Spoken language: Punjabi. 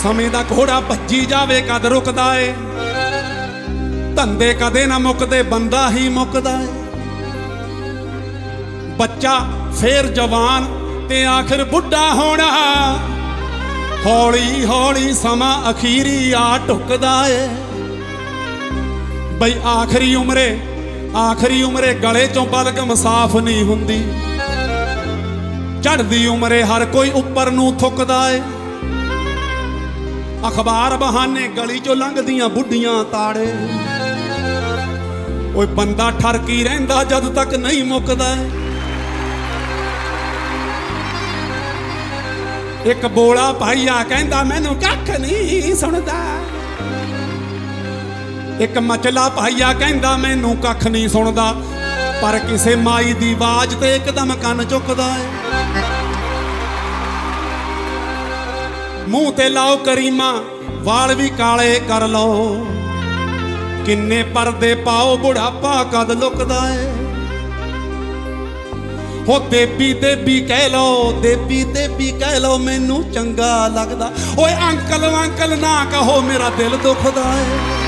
ਸਮੇਂ ਦਾ ਘੋੜਾ ਭੱਜੀ ਜਾਵੇ ਕਦ ਰੁਕਦਾ ਏ। ਧੰਦੇ ਕਦੇ ਨਾ ਮੁੱਕਦੇ ਬੰਦਾ ਹੀ ਮੁੱਕਦਾ ਏ। ਬੱਚਾ ਫੇਰ ਜਵਾਨ ਤੇ ਆਖਿਰ ਬੁੱਢਾ ਹੋਣਾ। ਹੌਲੀ ਹੌਲੀ ਸਮਾਂ ਅਖੀਰੀ ਆ ਢੁੱਕਦਾ ਏ। ਬਈ ਆਖਰੀ ਉਮਰੇ ਗਲੇ ਚੋਂ ਬਲਗਮ ਸਾਫ਼ ਨਹੀਂ ਹੁੰਦੀ। ਚੜ੍ਹਦੀ ਉਮਰੇ ਹਰ ਕੋਈ ਉੱਪਰ ਨੂੰ ਥੁੱਕਦਾ ਏ। ਅਖਬਾਰ ਬਹਾਨੇ ਗਲੀ ਚੋਂ ਲੰਘਦੀਆਂ ਬੁੱਢੀਆਂ ਤਾੜੇ। ਓਏ ਬੰਦਾ ਠਰਕੀ ਰਹਿੰਦਾ ਜਦ ਤੱਕ ਨਹੀਂ ਮੁੱਕਦਾ ਏ। ਇੱਕ ਬੋਲਾ ਭਾਈਆ ਕਹਿੰਦਾ ਮੈਨੂੰ ਕੱਖ ਨਹੀਂ ਸੁਣਦਾ। ਇੱਕ ਮਚਲਾ ਭਾਈਆ ਕਹਿੰਦਾ ਮੈਨੂੰ ਕੱਖ ਨਹੀਂ ਸੁਣਦਾ। ਪਰ ਕਿਸੇ ਮਾਈ ਦੀ ਆਵਾਜ਼ ਤੇ ਇੱਕਦਮ ਕੰਨ ਝੁਕਦਾ ਏ। ਮੂੰਹ ਤੇ ਲਾਓ ਕਰੀਮਾ ਵਾਲ ਵੀ ਕਾਲੇ ਕਰ ਲਓ। ਕਿੰਨੇ ਪਰਦੇ ਪਾਓ ਬੁਢਾਪਾ ਕਦ ਲੁਕਦਾ ਏ। ਹੋ ਦੇਬੀ ਦੇਬੀ ਕਹਿ ਲਓ, ਦੇਬੀ ਦੇਬੀ ਕਹਿ ਲਓ ਮੈਨੂੰ ਚੰਗਾ ਲੱਗਦਾ। ਓਏ ਅੰਕਲ ਅੰਕਲ ਨਾ ਕਹੋ ਮੇਰਾ ਦਿਲ ਦੁਖਦਾ ਏ।